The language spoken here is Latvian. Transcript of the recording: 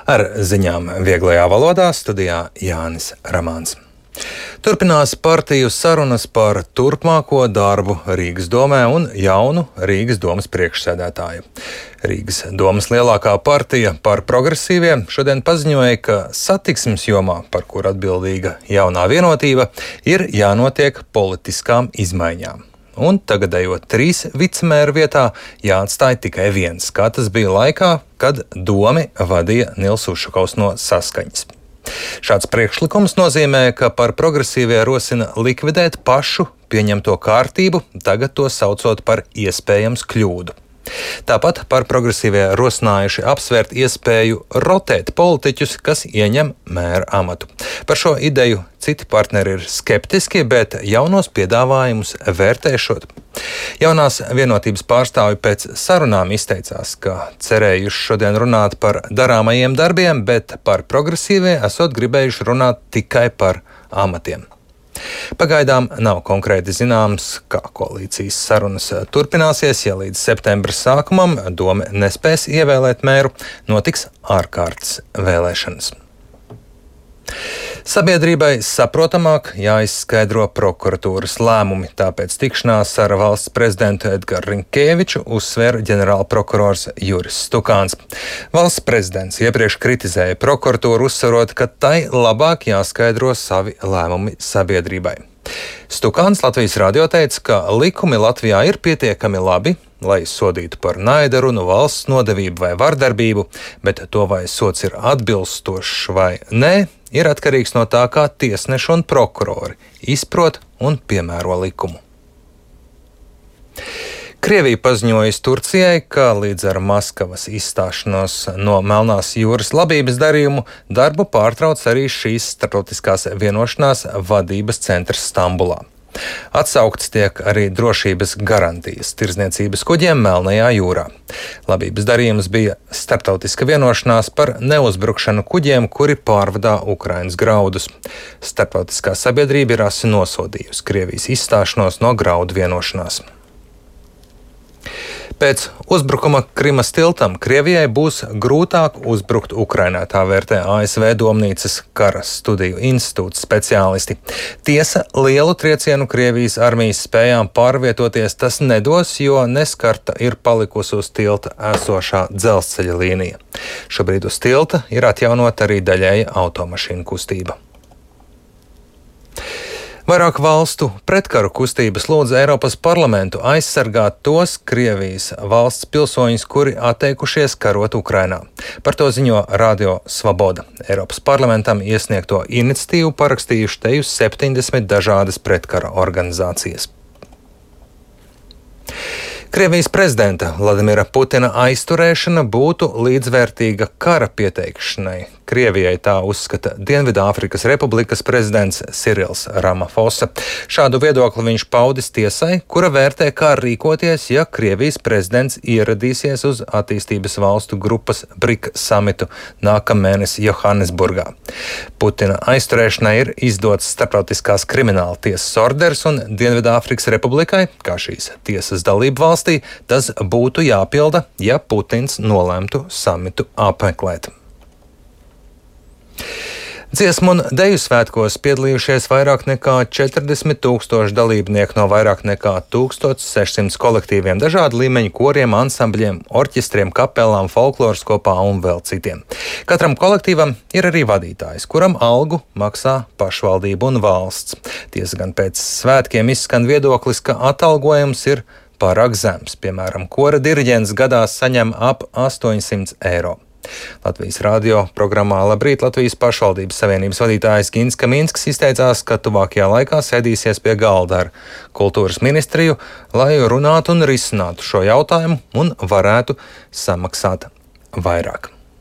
Ar ziņām vieglajā valodā studijā Jānis Ramāns. Turpinās partiju sarunas par turpmāko darbu Rīgas domē un jaunu Rīgas domas priekšsēdētāju. Rīgas domas lielākā partija Par progresīviem šodien paziņoja, ka satiksmes jomā, par kur atbildīga jaunā vienotība, ir jānotiek politiskām izmaiņām. Un tagadējo 3 vicemēru vietā jāatstāj tikai viens, kā tas bija laikā, kad domi vadīja Nils Ušakovs no Saskaņas. Šāds priekšlikums nozīmē, ka Par progresīvie rosina likvidēt pašu pieņemto kārtību, tagad to saucot par iespējams kļūdu. Tāpat Par progresīvie rosinājuši apsvērt iespēju rotēt politiķus, kas ieņem mēra amatu. Par šo ideju citi partneri ir skeptiski, bet jaunos piedāvājumus vērtēšot. Jaunās vienotības pārstāvji pēc sarunām izteicās, ka cerējuši šodien runāt par darāmajiem darbiem, bet Par progresīvie esot gribējuši runāt tikai par amatiem. Pagaidām nav konkrēti zināms, kā koalīcijas sarunas turpināsies, ja līdz septembra sākumam doma nespēs ievēlēt mēru, notiks ārkārtas vēlēšanas. Sabiedrībai saprotamāk jāizskaidro prokuratūras lēmumi, tāpēc tikšanās ar valsts prezidentu Edgars Rinkēviču uzsver ģenerālprokurors Juris Stukāns. Valsts prezidents iepriekš kritizēja prokuratūru, uzsverot, ka tai labāk jāskaidro savi lēmumi sabiedrībai. Stukāns Latvijas radio teica, ka likumi Latvijā ir pietiekami labi, lai sodītu par naidarunu, valsts nodevību vai vardarbību, bet to, vai sods ir atbilstošs vai nē, ir atkarīgs no tā, kā tiesneši un prokurori izprot un piemēro likumu. Krievija paziņojas Turcijai, ka līdz ar Maskavas izstāšanos no Melnās jūras labības darījumu darbu pārtrauc arī šīs starptautiskās vienošanās vadības centrs Stambulā. Atsaukts tiek arī drošības garantijas tirdzniecības kuģiem Melnajā jūrā. Labības darījums bija starptautiska vienošanās par neuzbrukšanu kuģiem, kuri pārvadā Ukrainas graudus. Starptautiskā sabiedrība ir asi nosodījusi Krievijas izstāšanos no graudu vienošanās. Pēc uzbrukuma Krimas tiltam Krievijai būs grūtāk uzbrukt Ukrainā, tā vērtē ASV Domnīcas kara studiju institūta speciālisti. Tiesa, lielu triecienu Krievijas armijas spējām pārvietoties tas nedos, jo neskarta ir palikusi uz tilta esošā dzelzceļa līnija. Šobrīd uz tilta ir atjaunota arī daļēja automašīnu kustība. Vairāk valstu pretkaru kustības lūdza Eiropas parlamentu aizsargāt tos Krievijas valsts pilsoņus, kuri atteikušies karot Ukrainā. Par to ziņo Radio Svaboda. Eiropas parlamentam iesniegto iniciatīvu parakstījuši teju 70 dažādas pretkara organizācijas. Krievijas prezidenta Vladimira Putina aizturēšana būtu līdzvērtīga kara pieteikšanai. Krievijai tā uzskata Dienvidāfrikas Republikas prezidents Sirils Ramafosa. Šādu viedokli viņš paudis tiesai, kura vērtē, kā rīkoties, ja Krievijas prezidents ieradīsies uz attīstības valstu grupas BRIC samitu nākamēnes Johannesburgā. Putina aizturēšanai ir izdots starptautiskās krimināla tiesas orders, un Dienvidāfrikas Republikai, kā šīs tiesas dalību valstī, tas būtu jāpilda, ja Putins nolēmtu samitu apmeklēt. Dziesmu un deju svētkos piedalījušies vairāk nekā 40 000 dalībnieku no vairāk nekā 1600 kolektīviem, dažādu līmeņu koriem, ansambļiem, orķestriem, kapelām, folkloras kopā un vēl citiem. Katram kolektīvam ir arī vadītājs, kuram algu maksā pašvaldība un valsts. Tiesa gan pēc svētkiem izskan viedoklis, ka atalgojums ir pārāk zems. Piemēram, kora diriģents gadā saņem ap 800 eiro. Latvijas radio programmā Labrīt Latvijas pašvaldības savienības vadītājs Gins Kaminsks izteicās, ka tuvākajā laikā sēdīsies pie galda ar kultūras ministriju, lai runātu un risinātu šo jautājumu un varētu samaksāt vairāk.